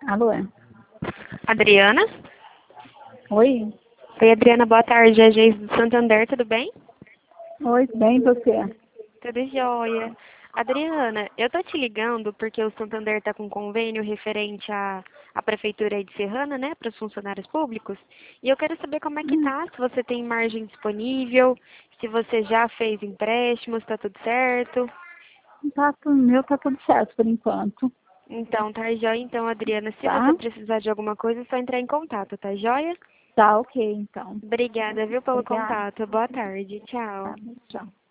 Alô? Adriana? Oi? Oi, Adriana, boa tarde. É a Geise do Santander, tudo bem? Oi, bem você? Tudo jóia. Adriana, eu tô te ligando porque o Santander tá com um convênio referente à Prefeitura aí de Serrana, né, para os funcionários públicos. E eu quero saber como é que tá, se você tem margem disponível, se você já fez empréstimos, tá tudo certo. O meu tá tudo certo por enquanto, Então, tá jóia. Então, Adriana, se você tá? precisar de alguma coisa, é só entrar em contato, tá jóia? Tá ok, então. Obrigada, viu, pelo Obrigada. contato. Boa tarde. Tá, Tchau. tchau.